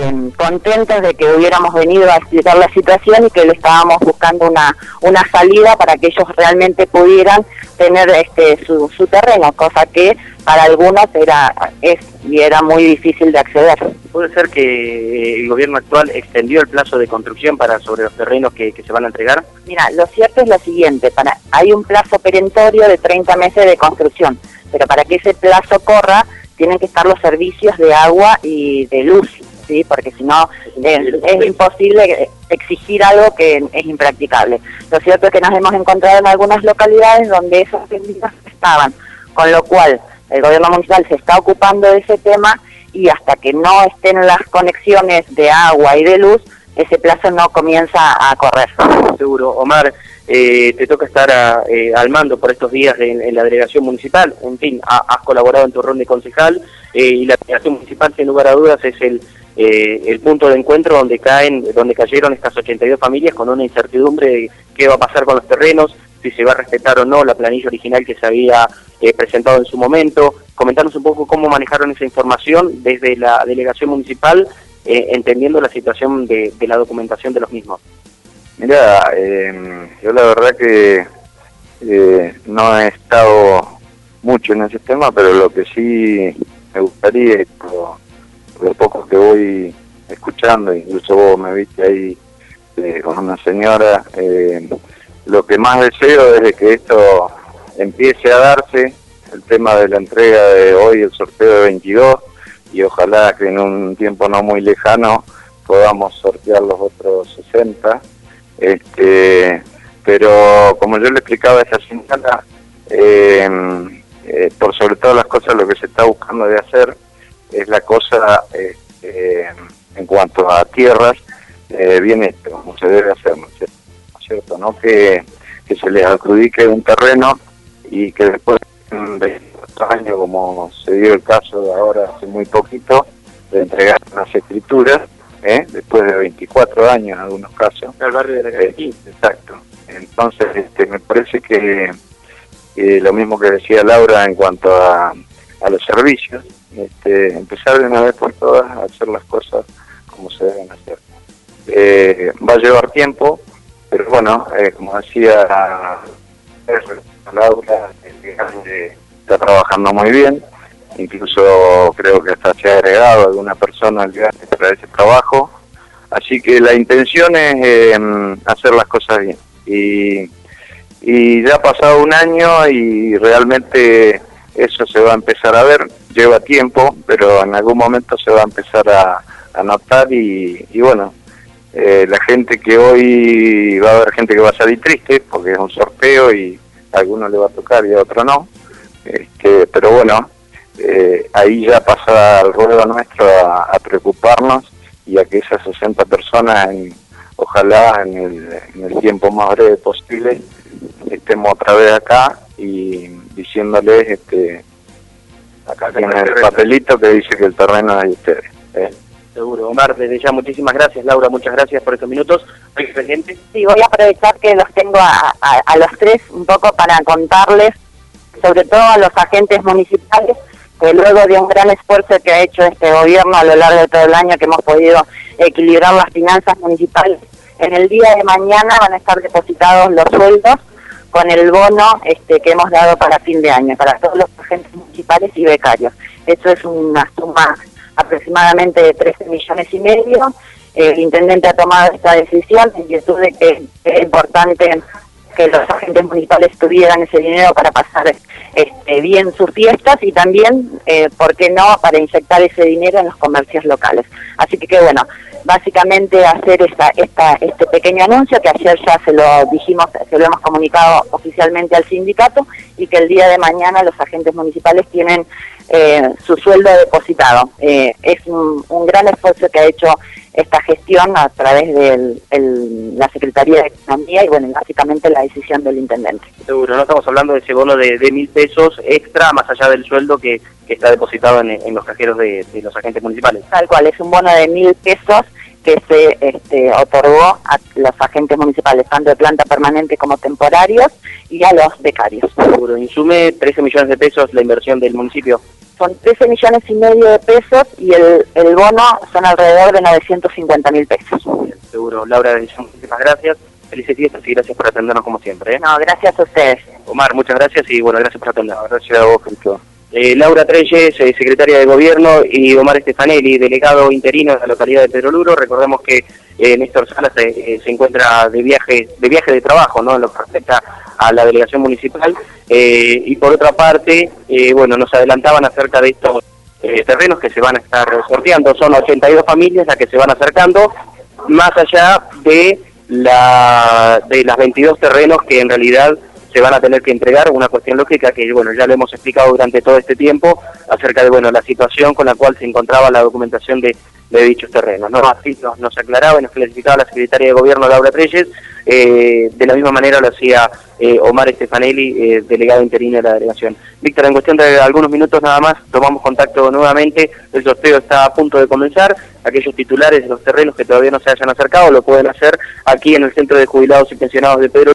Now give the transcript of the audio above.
contentos de que hubiéramos venido a explicar la situación y que le estábamos buscando una salida para que ellos realmente pudieran tener su terreno, cosa que para algunos era muy difícil de acceder. ¿Puede ser que el gobierno actual extendió el plazo de construcción sobre los terrenos que se van a entregar? Mira, lo cierto es lo siguiente, hay un plazo perentorio de 30 meses de construcción, pero para que ese plazo corra tienen que estar los servicios de agua y de luz, ¿sí? Porque si no es imposible exigir algo que es impracticable. Lo cierto es que nos hemos encontrado en algunas localidades donde esos servicios estaban, con lo cual el gobierno municipal se está ocupando de ese tema y hasta que no estén las conexiones de agua y de luz, ese plazo no comienza a correr. Seguro. Omar, te toca estar al mando por estos días en la delegación municipal. En fin, has colaborado en tu rol de concejal y la delegación municipal, sin lugar a dudas, es el punto de encuentro donde cayeron estas 82 familias con una incertidumbre de qué va a pasar con los terrenos, si se va a respetar o no la planilla original que se había presentado en su momento. Comentarnos un poco cómo manejaron esa información desde la delegación municipal, entendiendo la situación de la documentación de los mismos. Mira, yo la verdad que no he estado mucho en ese tema, pero lo que sí me gustaría, por lo poco que voy escuchando, incluso vos me viste ahí con una señora, lo que más deseo es que esto empiece a darse, el tema de la entrega de hoy, el sorteo de 22, y ojalá que en un tiempo no muy lejano podamos sortear los otros 60. Pero como yo le explicaba a esa señora, por sobre todas las cosas lo que se está buscando de hacer es la cosa en cuanto a tierras, bien esto, como se debe hacer, ¿no es cierto? No que se les adjudique un terreno y que después de 24 años, como se dio el caso de ahora hace muy poquito, de entregar unas escrituras, después de 24 años en algunos casos. Al barrio de la Calle. Exacto. Entonces, me parece que lo mismo que decía Laura en cuanto a los servicios, empezar de una vez por todas a hacer las cosas como se deben hacer. Va a llevar tiempo, pero bueno, como decía Laura, está trabajando muy bien. Incluso creo que hasta se ha agregado alguna persona al viaje para ese trabajo, así que la intención es hacer las cosas bien, y ya ha pasado un año y realmente eso se va a empezar a ver, lleva tiempo, pero en algún momento se va a empezar a notar y bueno, la gente que hoy, va a haber gente que va a salir triste porque es un sorteo y a algunos le va a tocar y a otros no, pero bueno, ahí ya pasa el ruedo nuestro a preocuparnos y a que esas 60 personas, ojalá en el tiempo más breve posible, estemos otra vez acá y diciéndoles, acá tienen el papelito que dice que el terreno es de ustedes. Seguro. Omar, desde ya muchísimas gracias. Laura, muchas gracias por estos minutos. ¿Hay presente? Sí, voy a aprovechar que los tengo a los tres un poco para contarles, sobre todo a los agentes municipales, que luego de un gran esfuerzo que ha hecho este gobierno a lo largo de todo el año, que hemos podido equilibrar las finanzas municipales, en el día de mañana van a estar depositados los sueldos con el bono que hemos dado para fin de año, para todos los agentes municipales y becarios. Eso es una suma aproximadamente de 13,5 millones. El intendente ha tomado esta decisión en virtud de que es importante que los agentes municipales tuvieran ese dinero para pasar bien sus fiestas y también, ¿por qué no?, para inyectar ese dinero en los comercios locales. Así que bueno, básicamente hacer este pequeño anuncio que ayer ya se lo dijimos, se lo hemos comunicado oficialmente al sindicato, y que el día de mañana los agentes municipales tienen su sueldo depositado. Es un gran esfuerzo que ha hecho esta gestión a través de la Secretaría de Economía y bueno, básicamente la decisión del intendente. Seguro, no estamos hablando de ese bono de 1.000 pesos extra, más allá del sueldo que está depositado en los cajeros de los agentes municipales. Tal cual, es un bono de 1.000 pesos que se otorgó a los agentes municipales, tanto de planta permanente como temporarios, y a los becarios. Seguro. Insume 13 millones de pesos la inversión del municipio. Son 13 millones y medio de pesos y el bono son alrededor de 950.000 pesos. Bien, seguro. Laura, muchísimas gracias. Felices fiestas y gracias por atendernos como siempre. No, gracias a ustedes. Omar, muchas gracias y bueno, gracias por atendernos. Gracias a vos, Cristo. Laura Treyes, secretaria de Gobierno, y Omar Stefanelli, delegado interino de la localidad de Pedro Luro. Recordemos que Néstor Salas se encuentra de viaje de trabajo, ¿no?, en lo que respecta a la delegación municipal. Y por otra parte, bueno, nos adelantaban acerca de estos terrenos que se van a estar sorteando. Son 82 familias las que se van acercando, más allá de las 22 terrenos que en realidad se van a tener que entregar. Una cuestión lógica que, bueno, ya lo hemos explicado durante todo este tiempo acerca de, bueno, la situación con la cual se encontraba la documentación de dichos terrenos, ¿no? Así nos aclaraba y nos clarificaba la secretaria de Gobierno, Laura Treyes. De la misma manera lo hacía Omar Stefanelli, delegado interino de la delegación. Víctor, en cuestión de algunos minutos nada más, tomamos contacto nuevamente. El sorteo está a punto de comenzar. Aquellos titulares de los terrenos que todavía no se hayan acercado lo pueden hacer aquí en el Centro de Jubilados y Pensionados de Pedro